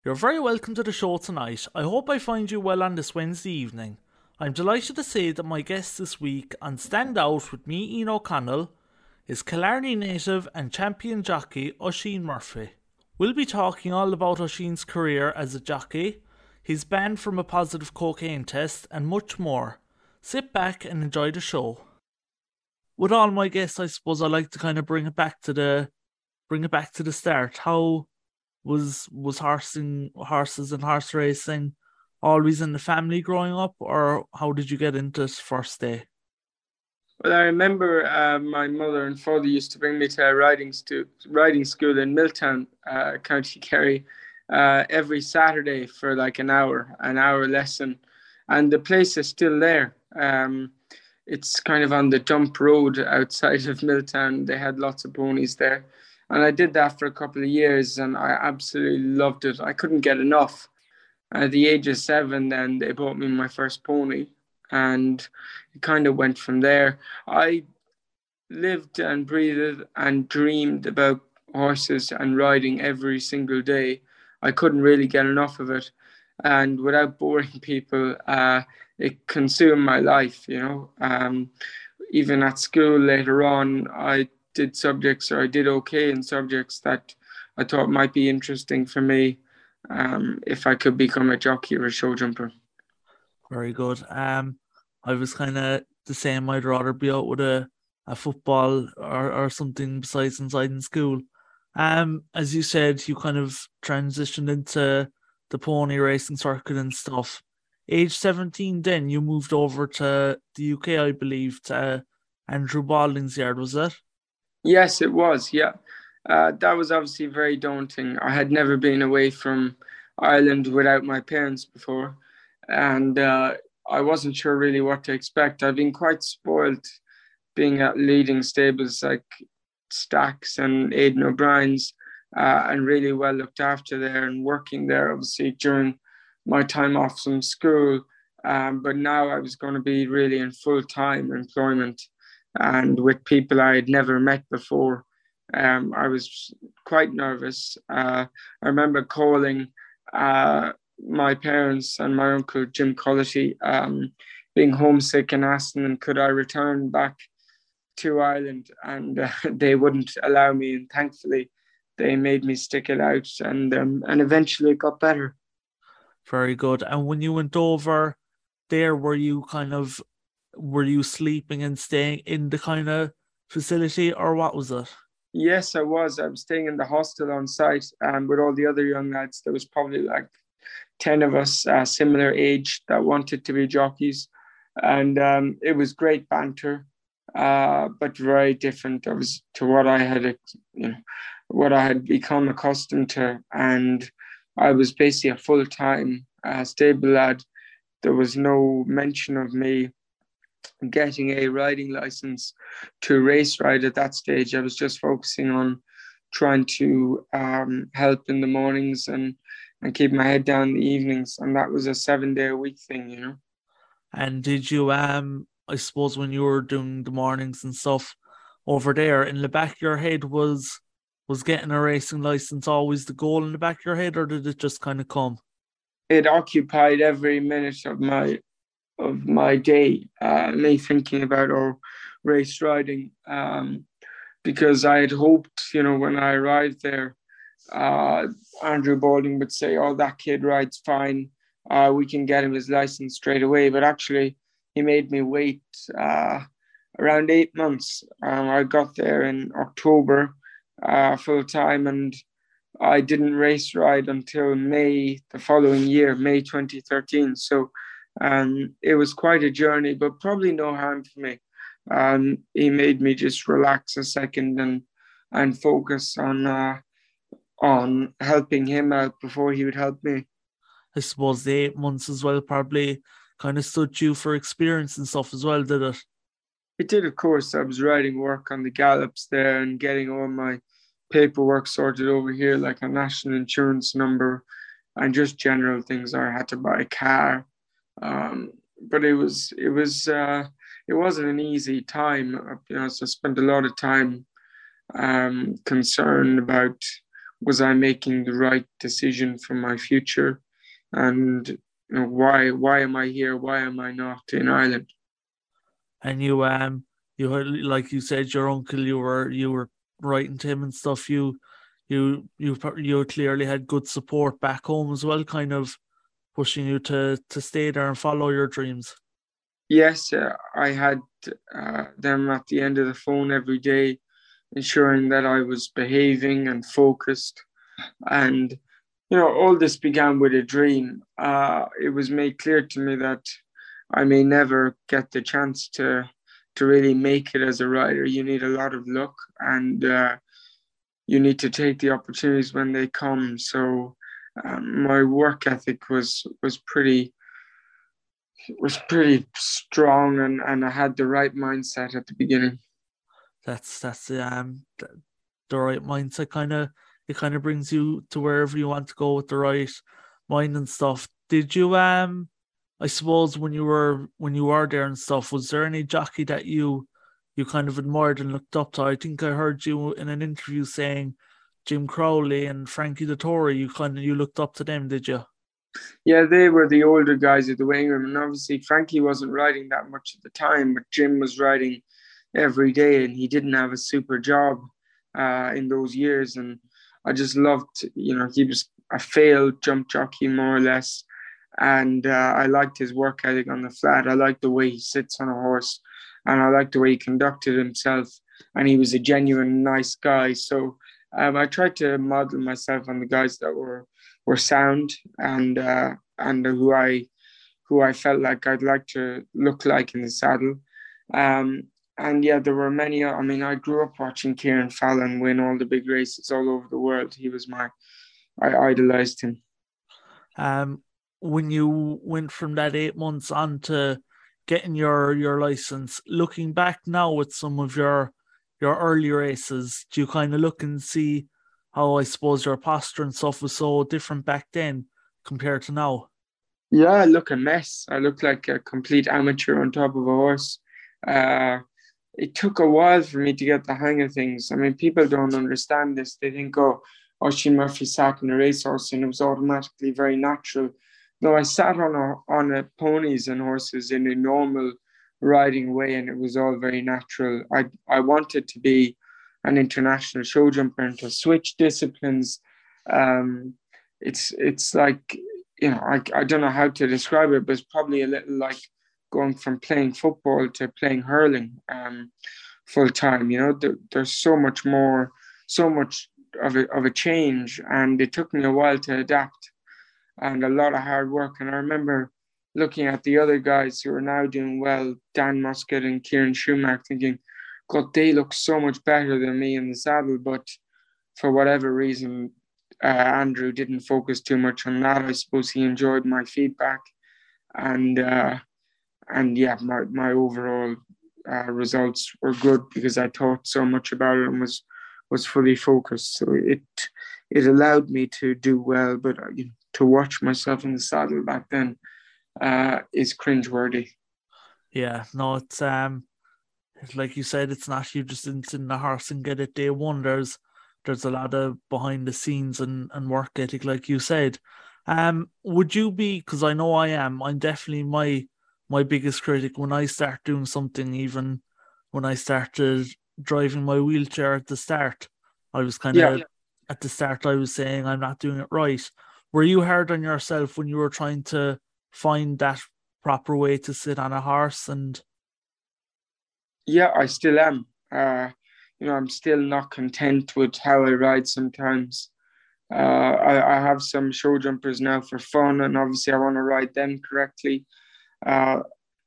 You're very welcome to the show tonight. I hope I find you well on this Wednesday evening. I'm delighted to say that my guest this week on Stand Out with me, Ian O'Connell, is Killarney native and champion jockey Oisin Murphy. We'll be talking all about Oisin's career as a jockey, his ban from a positive cocaine test, and much more. Sit back and enjoy the show. With all my guests, I suppose I like to kind of bring it back to the start. How was horses and horse racing always in the family growing up, or how did you get into it first day? Well, I remember my mother and father used to bring me to a riding school in Milltown, County Kerry, every Saturday for like an hour lesson, and the place is still there. It's kind of on the dump road outside of Milltown. They had lots of ponies there, and I did that for a couple of years, and I absolutely loved it. I couldn't get enough. At the age of 7, then they bought me my first pony, and it kind of went from there. I lived and breathed and dreamed about horses and riding every single day. I couldn't really get enough of it. And without boring people, it consumed my life, you know. Even at school later on, I did subjects, or I did okay in subjects that I thought might be interesting for me, if I could become a jockey or a show jumper. Very good. I was kind of the same. I'd rather be out with a football or something besides inside in school. As you said, you kind of transitioned into the pony racing circuit and stuff. Age 17, then you moved over to the UK, I believe, to Andrew Balding's yard, was it? Yes, it was. Yeah. That was obviously very daunting. I had never been away from Ireland without my parents before, and I wasn't sure really what to expect. I've been quite spoiled being at leading stables like Stacks and Aidan O'Brien's, and really well looked after there and working there, obviously, during my time off from school. But now I was going to be really in full time employment and with people I had never met before. I was quite nervous. I remember calling my parents and my uncle Jim Collety, being homesick, and asking them could I return back to Ireland, and they wouldn't allow me. And thankfully, they made me stick it out, and eventually it got better. Very good. And when you went over there, were you sleeping and staying in the kind of facility, or what was it? Yes, I was. I was staying in the hostel on site, with all the other young lads. There was probably like 10 of us, similar age, that wanted to be jockeys. And it was great banter, but very different to what I had, what I had become accustomed to. And I was basically a full time stable lad. There was no mention of me getting a riding license to race ride at that stage. I was just focusing on trying to help in the mornings and keep my head down in the evenings. And that was a 7 day a week thing, you know. And did you, I suppose when you were doing the mornings and stuff over there, in the back of your head was getting a racing license always the goal in the back of your head, or did it just kind of come? It occupied every minute of my day, me thinking about race riding, because I had hoped, when I arrived there, uh, Andrew Balding would say, "Oh, that kid rides fine. We can get him his license straight away." But actually, he made me wait around 8 months. I got there in October, full time, and I didn't race ride until May the following year, May 2013. So it was quite a journey, but probably no harm for me. He made me just relax a second and focus on helping him out before he would help me. I suppose the 8 months as well probably kind of stood you for experience and stuff as well, did it? It did, of course. I was writing work on the gallops there and getting all my paperwork sorted over here, like a national insurance number and just general things. I had to buy a car, but it wasn't an easy time. So I spent a lot of time concerned about was I making the right decision for my future, and why am I here? Why am I not in Ireland? And you heard, like you said, your uncle, you were writing to him and stuff. You clearly had good support back home as well, kind of pushing you to stay there and follow your dreams. Yes, I had them at the end of the phone every day, ensuring that I was behaving and focused. And all this began with a dream. It was made clear to me that I may never get the chance to really make it as a rider. You need a lot of luck, and you need to take the opportunities when they come. So my work ethic was pretty strong, and I had the right mindset at the beginning. The right mindset. Kind of brings you to wherever you want to go with the right mind and stuff. Did you I suppose when you were there and stuff, was there any jockey that you kind of admired and looked up to? I think I heard you in an interview saying Jim Crowley and Frankie Dettori. You looked up to them, did you? Yeah, they were the older guys at the weighing room, and obviously Frankie wasn't riding that much at the time, but Jim was riding every day, and he didn't have a super job in those years. And I just loved, he was a failed jump jockey more or less, and I liked his work ethic on the flat. I liked the way he sits on a horse, and I liked the way he conducted himself, and he was a genuine nice guy. So I tried to model myself on the guys that were sound, and who I felt like I'd like to look like in the saddle. Um, and yeah, there were many. I mean, I grew up watching Kieran Fallon win all the big races all over the world. I idolized him. Um, when you went from that 8 months on to getting your license, looking back now at some of your early races, do you kind of look and see how, I suppose, your posture and stuff was so different back then compared to now? Yeah, I look a mess. I look like a complete amateur on top of a horse. Uh, it took a while for me to get the hang of things. I mean, people don't understand this. They think, oh, Oisin Murphy sat on a racehorse and it was automatically very natural. No, I sat on a ponies and horses in a normal riding way, and it was all very natural. I wanted to be an international show jumper and to switch disciplines. Um, it's like, I don't know how to describe it, but it's probably a little like going from playing football to playing hurling full time. There's so much more, so much of a change, and it took me a while to adapt and a lot of hard work. And I remember looking at the other guys who are now doing well, Dan Muscat and Kieran Schumacher, thinking, God, they look so much better than me in the saddle. But for whatever reason, Andrew didn't focus too much on that. I suppose he enjoyed my feedback, and yeah, my overall results were good because I thought so much about it and was fully focused. So it allowed me to do well, but to watch myself in the saddle back then is cringeworthy. Yeah, no, it's like you said, it's not you just didn't sit in the horse and get it day one. There's a lot of behind the scenes and work ethic, like you said. Would you be, because I know I'm definitely my biggest critic when I start doing something, even when I started driving my wheelchair at the start. I was kind Yeah, of at the start I was saying I'm not doing it right. Were you hard on yourself when you were trying to find that proper way to sit on a horse? And yeah, I still am. I'm still not content with how I ride sometimes. I have some show jumpers now for fun, and obviously I want to ride them correctly. Uh,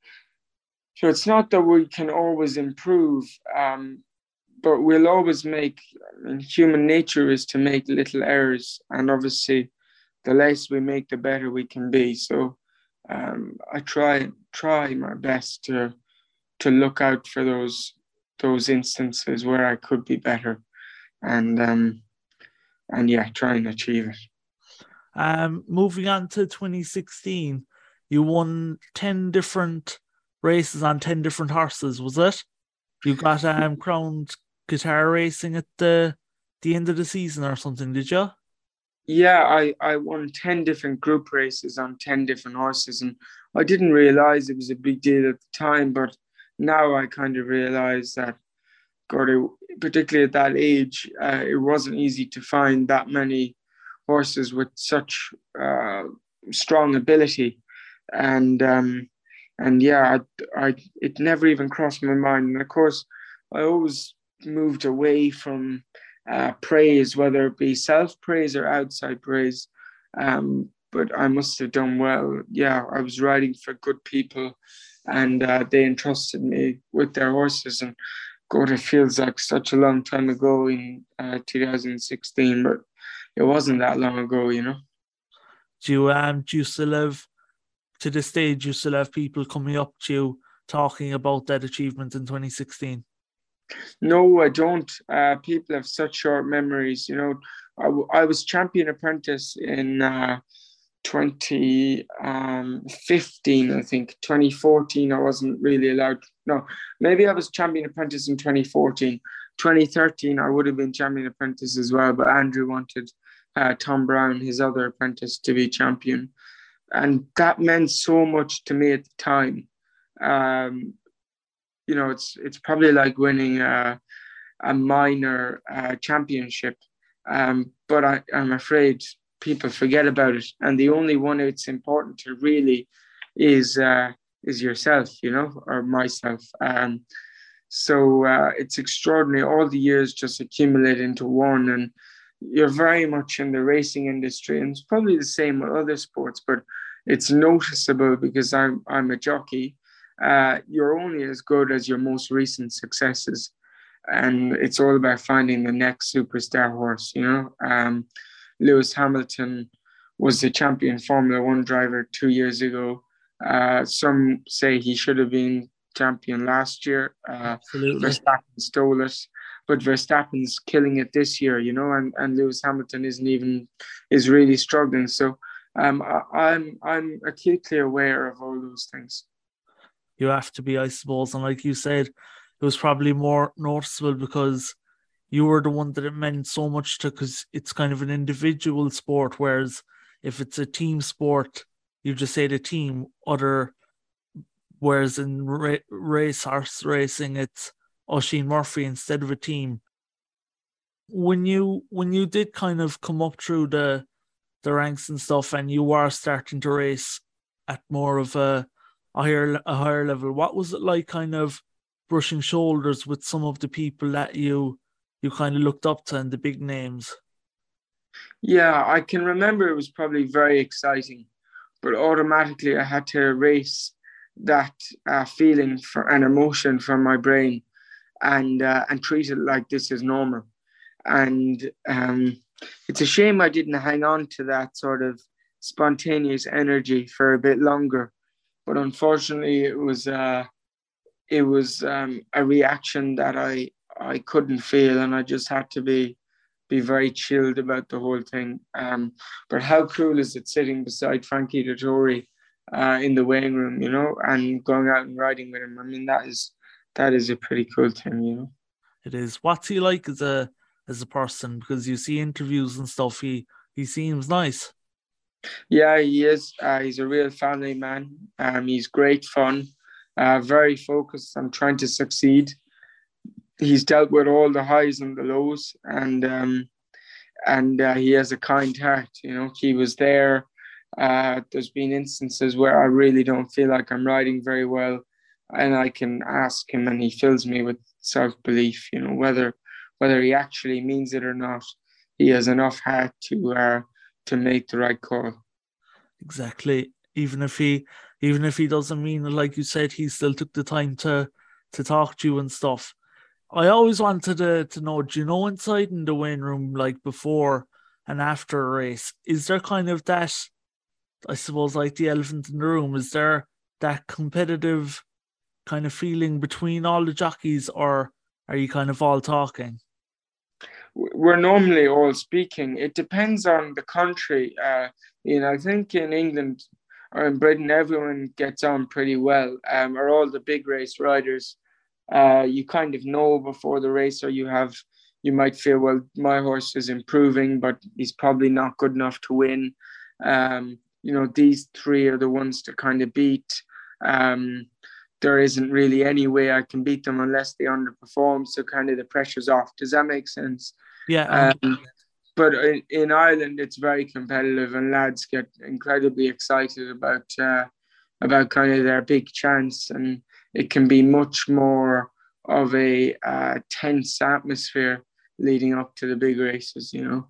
so it's not that we can always improve, but we'll always make. I mean, human nature is to make little errors, and obviously, the less we make, the better we can be. So, I try my best to look out for those instances where I could be better, and yeah, try and achieve it. moving on to 2016, you won 10 different races on 10 different horses, was it? You got crowned guitar racing at the the end of the season or something, did you? Yeah, I won 10 different group races on 10 different horses, and I didn't realize it was a big deal at the time, but now I kind of realize that, God, particularly at that age, it wasn't easy to find that many horses with such strong ability. And yeah, it never even crossed my mind. And of course, I always moved away from praise, whether it be self praise or outside praise. But I must have done well. Yeah, I was riding for good people, and they entrusted me with their horses. And God, it feels like such a long time ago in 2016, but it wasn't that long ago, you know. Do you still have, to this day, do you still have people coming up to you talking about that achievement in 2016? No, I don't. People have such short memories. You know, I was champion apprentice in 2015, I think. 2014, I wasn't really allowed. No, maybe I was champion apprentice in 2014. 2013, I would have been champion apprentice as well, but Andrew wanted Tom Brown, his other apprentice, to be champion. And that meant so much to me at the time. Um, you know, it's probably like winning a minor championship, but I'm afraid people forget about it, and the only one it's important to really is yourself, you know, or myself. So it's extraordinary. All the years just accumulate into one, and you're very much in the racing industry, and it's probably the same with other sports, but it's noticeable because I'm a jockey. You're only as good as your most recent successes, and it's all about finding the next superstar horse. You know, Lewis Hamilton was the champion Formula One driver 2 years ago. Some say he should have been champion last year. Absolutely. Verstappen stole it, but Verstappen's killing it this year. You know, and Lewis Hamilton is really struggling. So I'm acutely aware of all those things. You have to be, I suppose. And like you said, it was probably more noticeable because you were the one that it meant so much to, because it's kind of an individual sport. Whereas if it's a team sport, you just say the team. Whereas in race horse racing, it's Oisin Murphy instead of a team. When you did kind of come up through the ranks and stuff, and you are starting to race at more of a higher level, what was it like, kind of brushing shoulders with some of the people that you kind of looked up to and the big names? Yeah, I can remember it was probably very exciting, but automatically I had to erase that feeling for an emotion from my brain and treat it like this is normal. And it's a shame I didn't hang on to that sort of spontaneous energy for a bit longer. But unfortunately, it was a reaction that I couldn't feel, and I just had to be very chilled about the whole thing. But how cool is it sitting beside Frankie Dettori in the weighing room, you know, and going out and riding with him? I mean, that is a pretty cool thing, you know. It is. What's he like as a person? Because you see interviews and stuff, he seems nice. Yeah, he is. He's a real family man. He's great fun, very focused on trying to succeed. He's dealt with all the highs and the lows, and he has a kind heart. You know, he was there. There's been instances where I really don't feel like I'm riding very well, and I can ask him, and he fills me with self belief. You know, whether he actually means it or not, he has enough heart to make the right call. Exactly. Even if he doesn't mean it, like you said, he still took the time to talk to you and stuff. I always wanted to know, do you know, inside in the weighing room, like before and after a race, is there kind of that, I suppose, like the elephant in the room? Is there that competitive kind of feeling between all the jockeys, or are you kind of all talking? We're normally all speaking. It depends on the country. I think in England or in Britain, everyone gets on pretty well. Or all the big race riders, you kind of know before the race, or you might feel, well, my horse is improving, but he's probably not good enough to win. These three are the ones to kind of beat. There isn't really any way I can beat them unless they underperform. So kind of the pressure's off. Does that make sense? Yeah. But in Ireland, it's very competitive, and lads get incredibly excited about kind of their big chance, and it can be much more of a tense atmosphere leading up to the big races,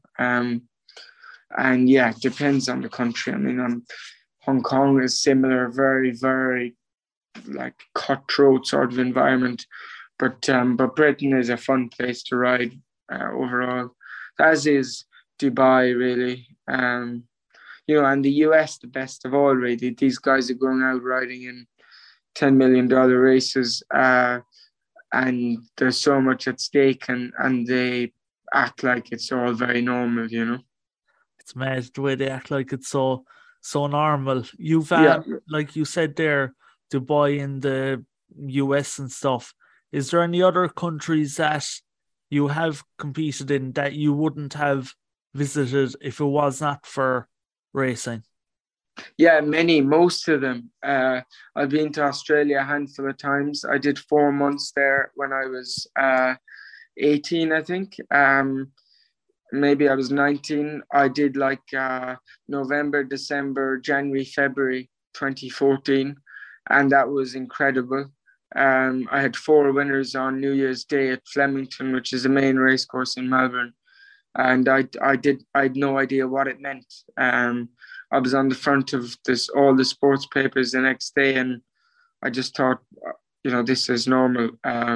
and yeah, it depends on the country. I mean, Hong Kong is similar, very, very like cutthroat sort of environment, but Britain is a fun place to ride overall, as is Dubai, really. And the US, the best of all, really. These guys are going out riding in $10 million races, and there's so much at stake, and they act like it's all very normal, It's mad the way they act like it's so normal. You've like you said there, Dubai and the US and stuff. Is there any other countries that you have competed in that you wouldn't have visited if it was not for racing? Yeah, most of them. I've been to Australia a handful of times. I did 4 months there when I was 18, I think. Maybe I was 19. I did like November, December, January, February 2014, and that was incredible. I had 4 winners on New Year's Day at Flemington, which is the main race course in Melbourne, and I had no idea what it meant. I was on the front of all the sports papers the next day, and I just thought, this is normal.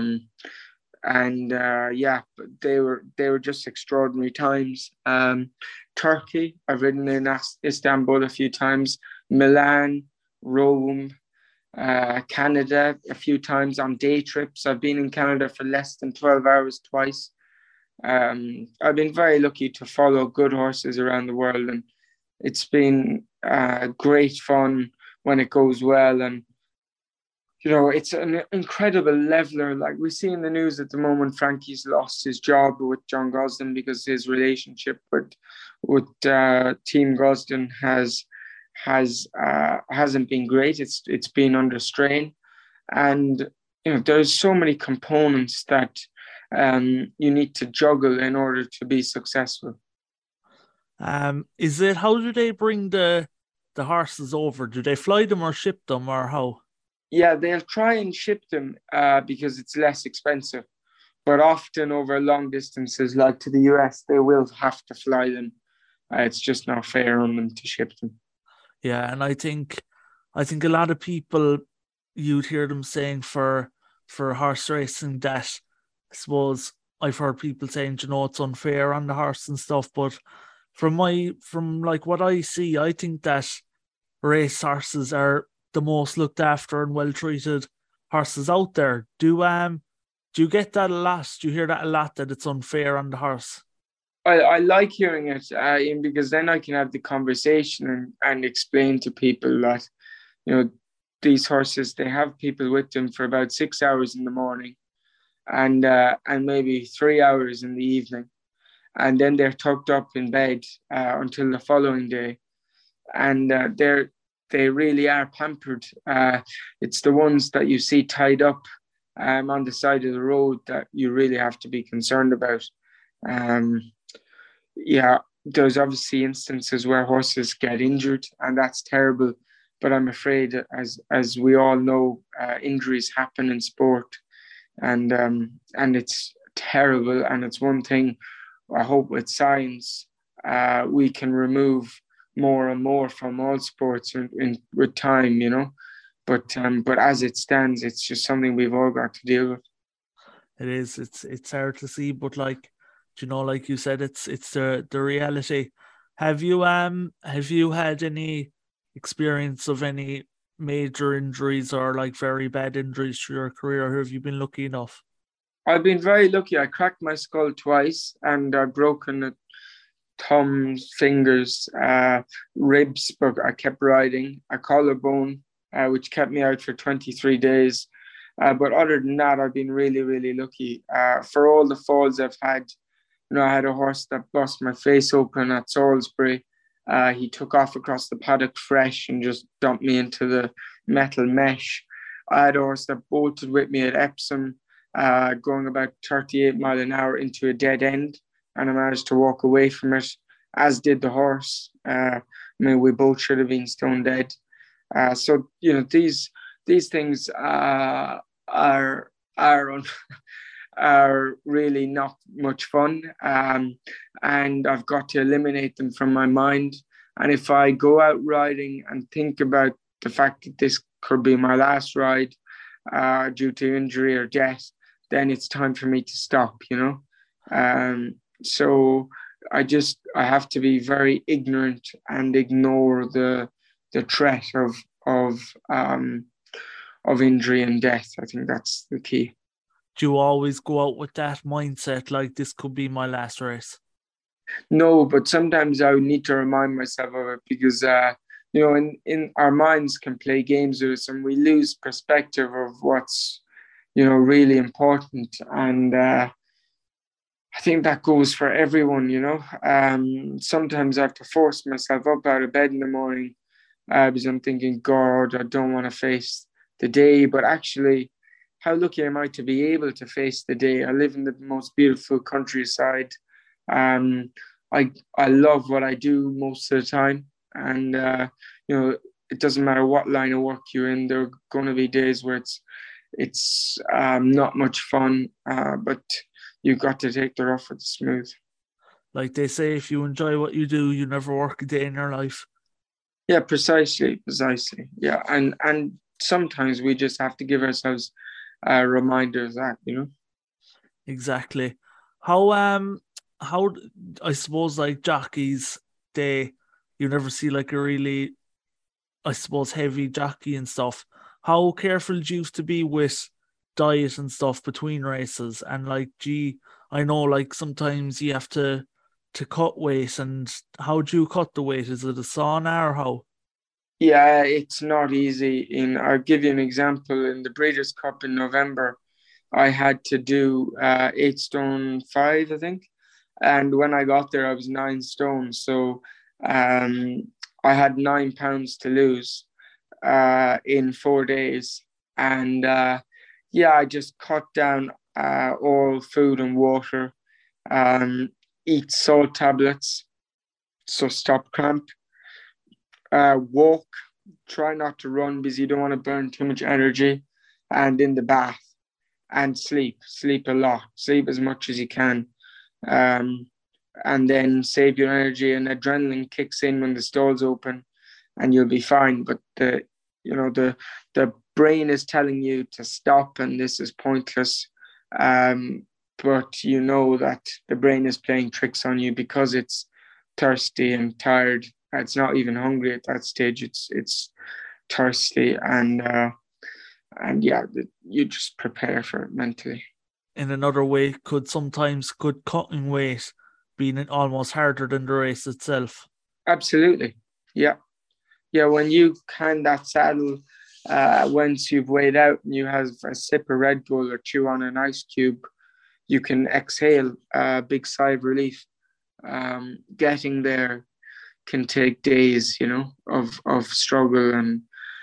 But they were just extraordinary times. Turkey, I've ridden in Istanbul a few times, Milan, Rome, Canada a few times on day trips. I've been in Canada for less than 12 hours twice. I've been very lucky to follow good horses around the world, and it's been great fun when it goes well. And it's an incredible leveler. Like we see in the news at the moment, Frankie's lost his job with John Gosden because his relationship with Team Gosden hasn't been great. It's been under strain, and there's so many components that you need to juggle in order to be successful. How do they bring the horses over? Do they fly them or ship them, or how? Yeah, they'll try and ship them because it's less expensive. But often over long distances, like to the US, they will have to fly them. It's just not fair on them to ship them. Yeah, and I think a lot of people, you'd hear them saying for horse racing that, I suppose I've heard people saying, it's unfair on the horse and stuff, but from like what I see, I think that race horses are the most looked after and well treated horses out there. Do you get that a lot? Do you hear that a lot, that it's unfair on the horse? I like hearing it, Ian, because then I can have the conversation and explain to people that these horses, they have people with them for about 6 hours in the morning, and maybe 3 hours in the evening, and then they're tucked up in bed until the following day, and they really are pampered. It's the ones that you see tied up on the side of the road that you really have to be concerned about. There's obviously instances where horses get injured, and that's terrible. But I'm afraid, as we all know, injuries happen in sport, and it's terrible. And it's one thing I hope with science we can remove more and more from all sports with time, But as it stands, it's just something we've all got to deal with. It is. It's hard to see, but like you said, it's the reality. Have you had any experience of any major injuries or like very bad injuries through your career, or have you been lucky enough? I've been very lucky. I cracked my skull twice, and I've broken thumbs, fingers, ribs, but I kept riding. A collarbone, which kept me out for 23 days. But other than that, I've been really, really lucky. For all the falls I've had, I had a horse that bust my face open at Salisbury. He took off across the paddock fresh and just dumped me into the metal mesh. I had a horse that bolted with me at Epsom, going about 38 mile an hour into a dead end, and I managed to walk away from it, as did the horse. We both should have been stone dead. So these things are are really not much fun, and I've got to eliminate them from my mind. And if I go out riding and think about the fact that this could be my last ride due to injury or death, then it's time for me to stop. So I have to be very ignorant and ignore the threat of injury and death. I think that's the key. Do you always go out with that mindset, like this could be my last race? No, but sometimes I would need to remind myself of it because, in our minds can play games with us and we lose perspective of what's, really important. And I think that goes for everyone, Sometimes I have to force myself up out of bed in the morning because I'm thinking, God, I don't want to face the day. But actually, how lucky am I to be able to face the day? I live in the most beautiful countryside. I love what I do most of the time, and it doesn't matter what line of work you're in. There are going to be days where it's not much fun, but you've got to take the rough with the smooth. Like they say, if you enjoy what you do, you never work a day in your life. Yeah, precisely. Yeah, and sometimes we just have to give ourselves reminders that. Exactly. How I suppose like jockeys, you never see like a really, I suppose, heavy jockey and stuff. How careful do you have to be with diet and stuff between races? And like, I know like sometimes you have to cut weight, and how do you cut the weight? Is it a sauna or how? Yeah, it's not easy. I'll give you an example. In the Breeders' Cup in November, I had to do 8 stone 5, I think. And when I got there, I was 9 stone. So I had 9 pounds to lose in 4 days. And I just cut down all food and water, eat salt tablets, so stop cramp, walk, try not to run because you don't want to burn too much energy, and in the bath, and sleep a lot, sleep as much as you can, and then save your energy, and adrenaline kicks in when the stalls open and you'll be fine. But the brain is telling you to stop and this is pointless, but you know that the brain is playing tricks on you because it's thirsty and tired. It's not even hungry at that stage. It's thirsty, and yeah, you just prepare for it mentally. In another way, could cutting weight be almost harder than the race itself? Absolutely, yeah. When you can that saddle, once you've weighed out and you have a sip of Red Bull or chew on an ice cube, you can exhale a big sigh of relief. Getting there can take days, of struggle. And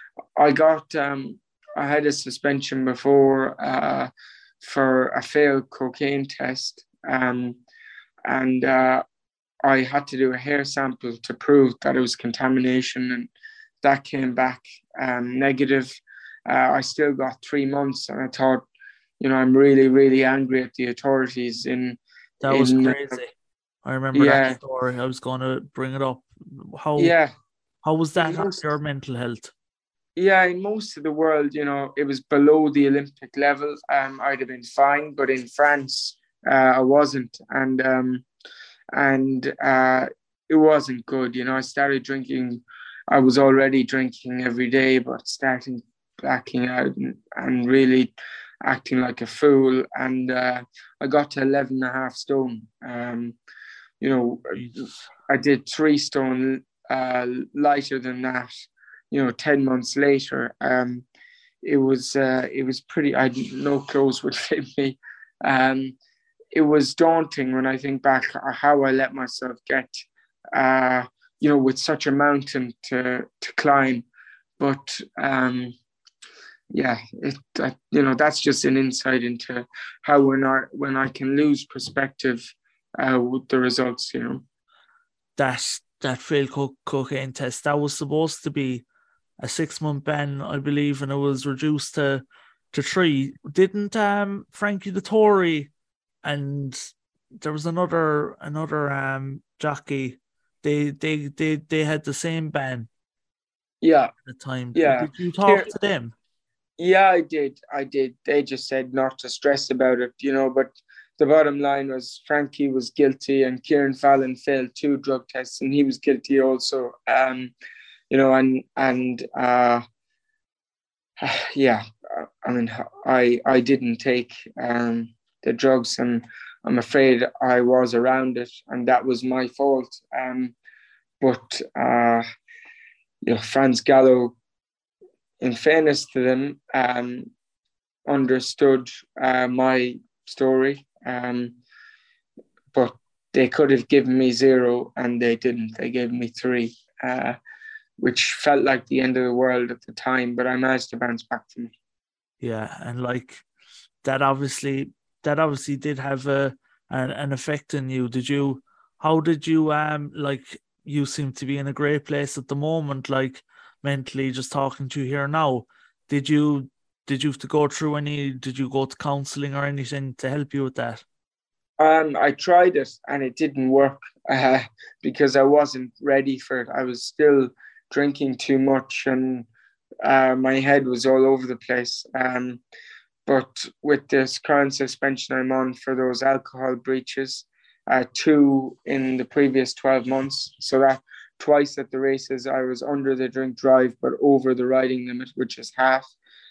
I had a suspension before for a failed cocaine test, and I had to do a hair sample to prove that it was contamination, and that came back negative. I still got 3 months, and I thought, I'm really, really angry at the authorities. That was crazy. I remember that story. I was going to bring it up. How was that on your mental health? Yeah, in most of the world, it was below the Olympic level. I'd have been fine, but in France, I wasn't, and it wasn't good. I started drinking. I was already drinking every day, but starting blacking out and really acting like a fool. And I got to 11.5 stone. I did 3 stone lighter than that. 10 months later, it was pretty. No clothes would fit me. it was daunting when I think back how I let myself get, with such a mountain to climb. But that's just an insight into how when I can lose perspective with the results. That failed cocaine test, that was supposed to be a 6-month ban, I believe, and it was reduced to 3. Didn't Frankie Dettori and there was another jockey, they had the same ban Yeah, at the time? yeah. Did you talk to them? Yeah, I did. They just said not to stress about it, but the bottom line was Frankie was guilty and Kieran Fallon failed 2 drug tests and he was guilty also. Yeah, I mean, I didn't take the drugs, and I'm afraid I was around it, and that was my fault. But Franz Gallo, in fairness to them, understood my story, but they could have given me 0, and they didn't. They gave me 3. Which felt like the end of the world at the time, but I managed to bounce back from it. Yeah, and like that obviously did have an effect on you. How did you you seem to be in a great place at the moment, like mentally, just talking to you here now. Did you have to go through did you go to counselling or anything to help you with that? I tried it and it didn't work because I wasn't ready for it. I was still drinking too much and my head was all over the place. But with this current suspension I'm on for those alcohol breaches, 2 in the previous 12 months, so that twice at the races I was under the drink drive but over the riding limit, which is half.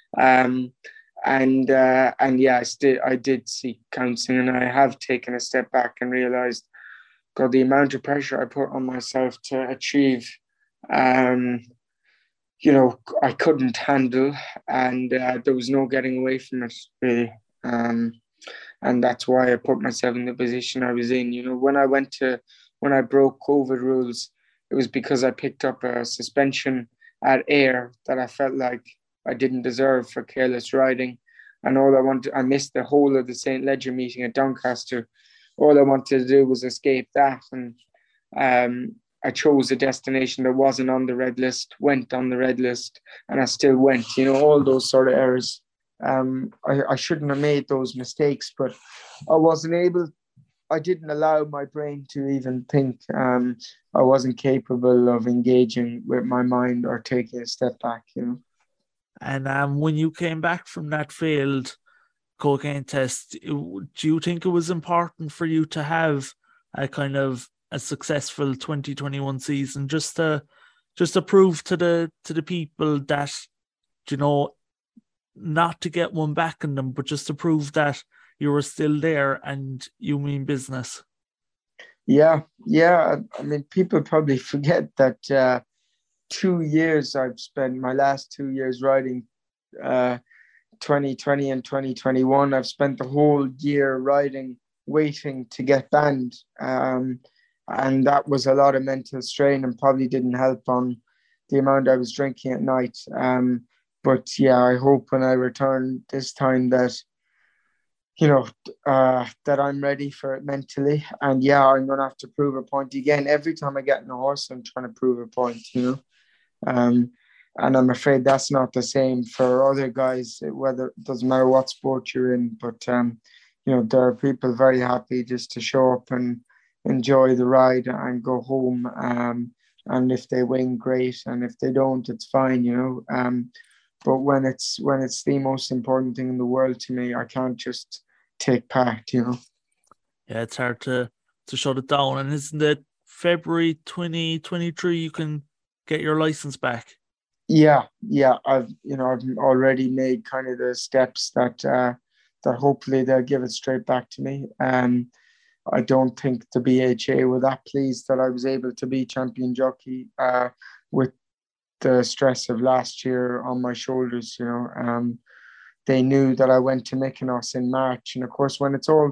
And yeah, I did seek counselling, and I have taken a step back and realised, God, the amount of pressure I put on myself to achieve, I couldn't handle, and there was no getting away from it, really. And that's why I put myself in the position I was in. When I broke COVID rules, it was because I picked up a suspension at Ayr that I felt like I didn't deserve for careless riding. And I missed the whole of the St. Leger meeting at Doncaster. All I wanted to do was escape that. And I chose a destination that wasn't on the red list, went on the red list, and I still went, all those sort of errors. I shouldn't have made those mistakes, but I didn't allow my brain to even think. I wasn't capable of engaging with my mind or taking a step back, And when you came back from that failed cocaine test, do you think it was important for you to have a kind of a successful 2021 season just to prove to the people that, not to get one back in them, but just to prove that you were still there and you mean business? Yeah. I mean, people probably forget that 2 years I've spent, my last 2 years riding, 2020 and 2021. I've spent the whole year riding, waiting to get banned. And that was a lot of mental strain and probably didn't help on the amount I was drinking at night. But yeah, I hope when I return this time that, that I'm ready for it mentally. And yeah, I'm going to have to prove a point again. Every time I get in a horse, I'm trying to prove a point, And I'm afraid that's not the same for other guys, whether it doesn't matter what sport you're in. But, there are people very happy just to show up and enjoy the ride and go home. And if they win, great. And if they don't, it's fine, But when it's the most important thing in the world to me, I can't just take part, Yeah, it's hard to shut it down. And isn't it February 2023 you can get your license back? Yeah. I've already made kind of the steps that hopefully they'll give it straight back to me. I don't think the BHA were that pleased that I was able to be champion jockey with the stress of last year on my shoulders. They knew that I went to Mykonos in March, and of course, when it's all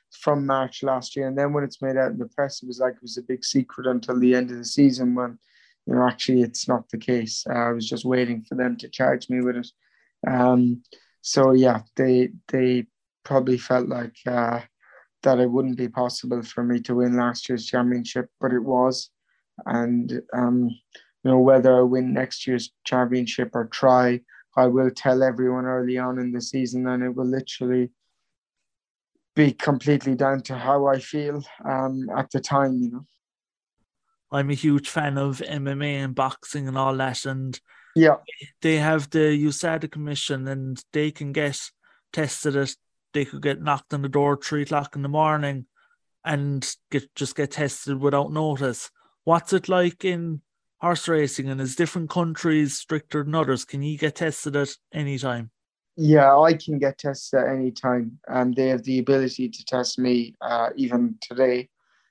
from March last year. And then when it's made out in the press, it was like it was a big secret until the end of the season when, actually it's not the case. I was just waiting for them to charge me with it. So yeah, they probably felt like that it wouldn't be possible for me to win last year's championship, but it was. And whether I win next year's championship or try, I will tell everyone early on in the season, and it will literally be completely down to how I feel at the time. I'm a huge fan of MMA and boxing and all that, and yeah, they have the USADA commission, and they can get tested at. They could get knocked on the door at 3:00 in the morning, and just get tested without notice. What's it like in horse racing? And is different countries stricter than others? Can you get tested at any time? Yeah, I can get tested at any time, and they have the ability to test me even today.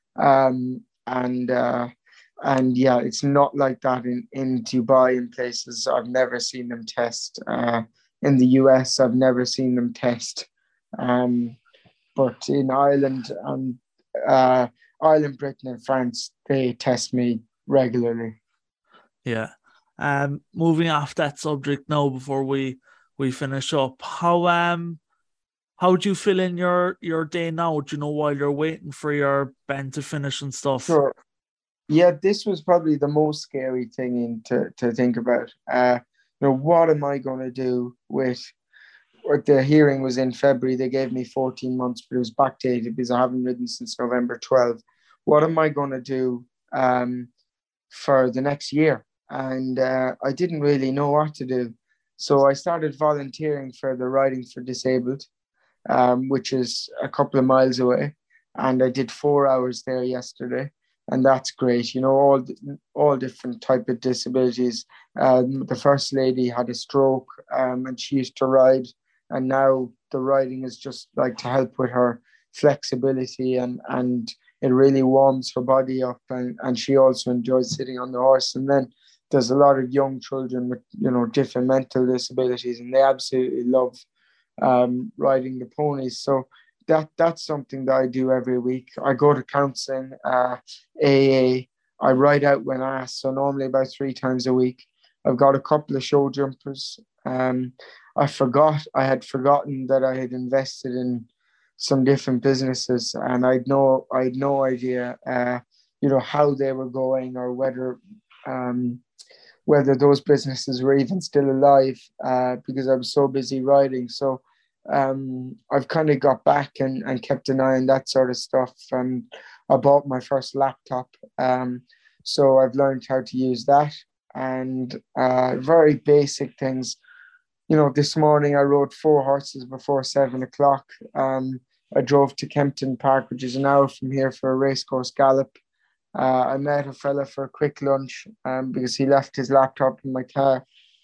And yeah, it's not like that in Dubai and places. I've never seen them test. In the US, I've never seen them test. But in Ireland and Ireland, Britain, and France, they test me regularly. Yeah. Moving off that subject now before we finish up, how do you feel in your day now? Do you know, while you're waiting for your band to finish and stuff? Sure. Yeah, this was probably the most scary thing to think about. What am I going to do with? Or the hearing was in February. They gave me 14 months, but it was backdated because I haven't ridden since November 12. What am I going to do for the next year? And I didn't really know what to do. So I started volunteering for the Riding for Disabled, which is a couple of miles away. And I did 4 hours there yesterday. And that's great. All different type of disabilities. The first lady had a stroke and she used to ride. And now the riding is just like to help with her flexibility and it really warms her body up. And she also enjoys sitting on the horse. And then there's a lot of young children with, different mental disabilities and they absolutely love riding the ponies. So that's something that I do every week. I go to counselling, AA. I ride out when asked, so normally about 3 times a week. I've got a couple of show jumpers. I had forgotten that I had invested in some different businesses, and I had no idea, how they were going or whether those businesses were even still alive because I was so busy riding. So I've kind of got back and kept an eye on that sort of stuff. And I bought my first laptop. So I've learned how to use that and very basic things. This morning I rode 4 horses before 7 o'clock. I drove to Kempton Park, which is an hour from here, for a racecourse gallop. I met a fella for a quick lunch because he left his laptop in my car.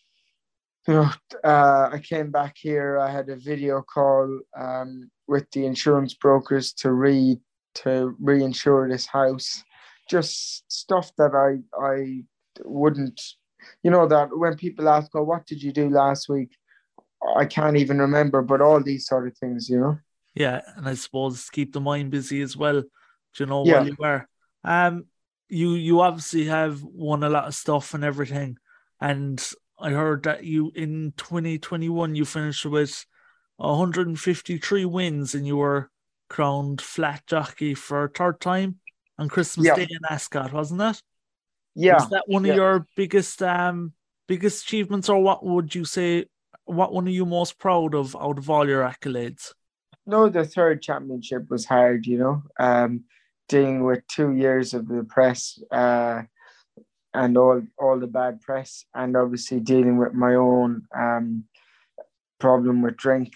I came back here. I had a video call with the insurance brokers to reinsure this house. Just stuff that I wouldn't, that when people ask, "Oh, what did you do last week?" I can't even remember. But all these sort of things. Yeah, and I suppose keep the mind busy as well. While Yeah. you were, you obviously have won a lot of stuff and everything, and I heard that you in 2021 you finished with 153 wins and you were crowned flat jockey for a third time on Christmas Day in Ascot, wasn't it? Yeah. Was that one of your biggest achievements, or what would you say? What one are you most proud of out of all your accolades? No, the third championship was hard. Dealing with 2 years of the press. And all the bad press, and obviously dealing with my own problem with drink.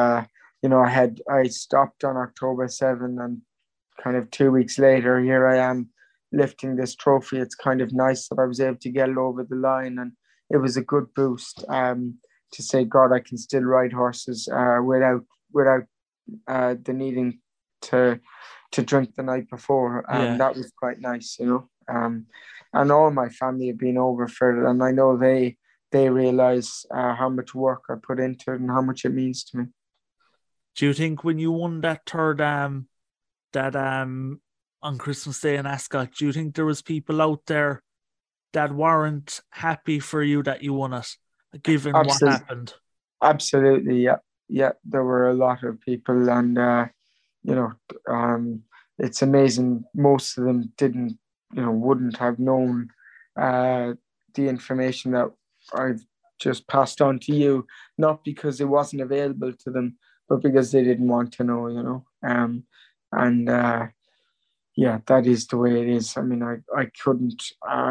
I stopped on October 7, and kind of 2 weeks later, here I am lifting this trophy. It's kind of nice that I was able to get it over the line, and it was a good boost to say, God, I can still ride horses without the needing to drink the night before. That was quite nice, and all my family have been over for it, and I know they realize how much work I put into it and how much it means to me. Do you think when you won that third that on Christmas Day in Ascot, do you think there was people out there that weren't happy for you that you won it, given what Absolutely, happened? absolutely, yeah, yeah. There were a lot of people, and you know, it's amazing. Most of them didn't, wouldn't have known the information that I've just passed on to you, not because it wasn't available to them, but because they didn't want to know, and yeah, that is the way it is. I mean, I couldn't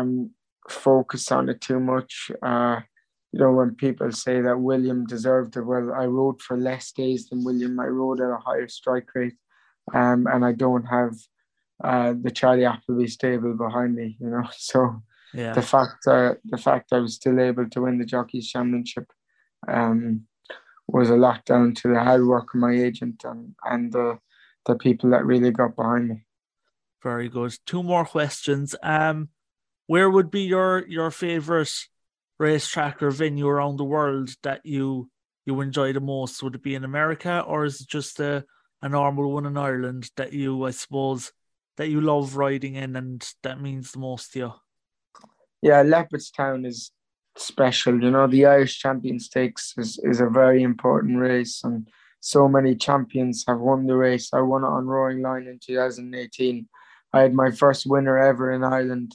focus on it too much. When people say that William deserved it, well, I rode for less days than William. I rode at a higher strike rate, and I don't have the Charlie Appleby stable behind me. So Yeah, the fact I was still able to win the Jockeys Championship um, was a lot down to the hard work of my agent and the people that really got behind me. very good. Two more questions. Where would be your favorite racetrack or venue around the world that you enjoy the most? Would it be in America, or is it just a normal one in Ireland that I suppose, that you love riding in and that means the most to you? Yeah, Leopardstown is special. The Irish Champion Stakes is a very important race, and so many champions have won the race. I won it on Roaring Line in 2018. I had my first winner ever in Ireland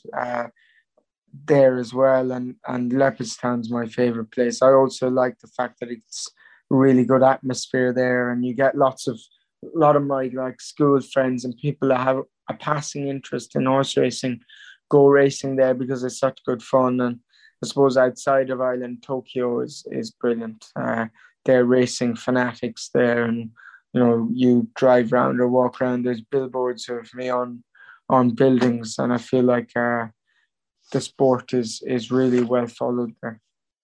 there as well, and Leopardstown's my favorite place. I also like the fact that it's really good atmosphere there, and you get a lot of my like school friends and people that have a passing interest in horse racing go racing there because it's such good fun. And I suppose outside of Ireland, Tokyo is brilliant. They're racing fanatics there, and you drive around or walk around. There's billboards of me on buildings, and I feel like the sport is really well followed there.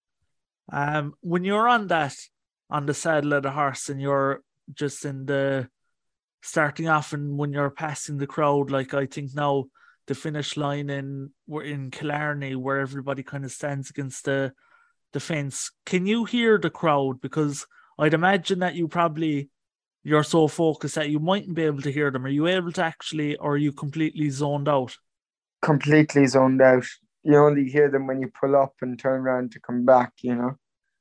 When you're on the saddle of the horse and you're just in the starting off, and when you're passing the crowd, like I think now the finish line we're in Killarney, where everybody kind of stands against the fence. Can you hear the crowd? Because I'd imagine that you're so focused that you mightn't be able to hear them. Are you able to actually, or are you completely zoned out? Completely zoned out. You only hear them when you pull up and turn around to come back.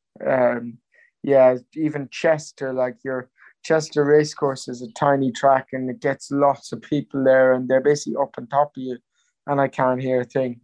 Yeah, even Chester, like your Chester Racecourse is a tiny track and it gets lots of people there and they're basically up on top of you and I can't hear a thing.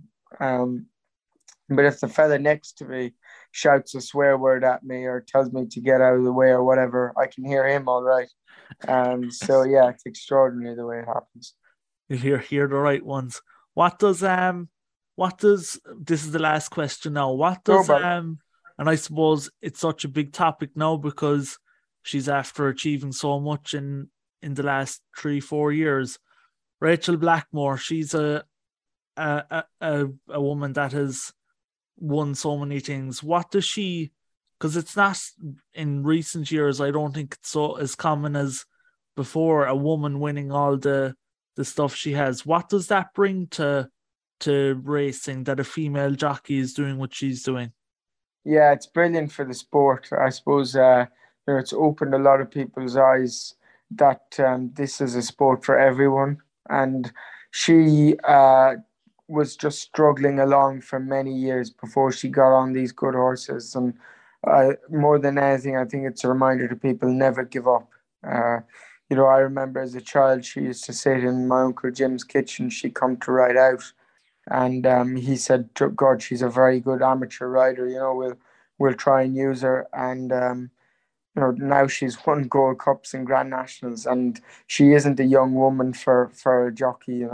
But if the fella next to me shouts a swear word at me or tells me to get out of the way or whatever, I can hear him all right. So yeah, it's extraordinary the way it happens. You hear the right ones. What does this is the last question now. What No does bother. and I suppose it's such a big topic now because she's after achieving so much in the last 3-4 years. Rachel Blackmore, she's a woman that has won so many things. What does she? Because it's not in recent years. I don't think it's so as common as before. A woman winning all the stuff she has. What does that bring to racing that a female jockey is doing what she's doing? Yeah, it's brilliant for the sport. I suppose it's opened a lot of people's eyes that this is a sport for everyone. And she was just struggling along for many years before she got on these good horses. And more than anything, I think it's a reminder to people never give up. I remember as a child, she used to sit in my Uncle Jim's kitchen. She'd come to ride out. And he said, God, she's a very good amateur rider. We'll try and use her. And now she's won Gold Cups and Grand Nationals, and she isn't a young woman for a jockey.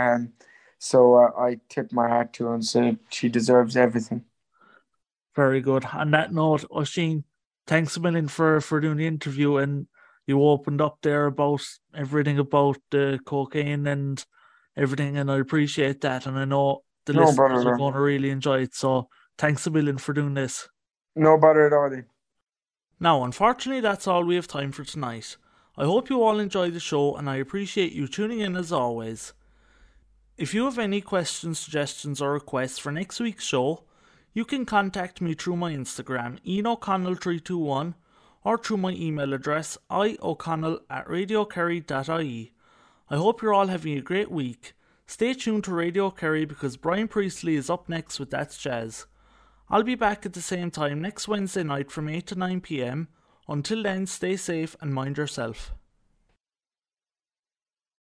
So I tip my hat to her and say she deserves everything. Very good. On that note, Oisín, thanks a million for doing the interview, and you opened up there about everything about the cocaine and everything, and I appreciate that, and I know the No listeners bother are at going all. to really enjoy it. So thanks a million for doing this. No bother at all. Now, unfortunately, that's all we have time for tonight. I hope you all enjoyed the show, and I appreciate you tuning in as always. If you have any questions, suggestions, or requests for next week's show, you can contact me through my Instagram, ianoconnell321, or through my email address, ioconnell@radiokerry.ie. I hope you're all having a great week. Stay tuned to Radio Kerry because Brian Priestley is up next with That's Jazz. I'll be back at the same time next Wednesday night from 8 to 9 p.m. Until then, stay safe and mind yourself.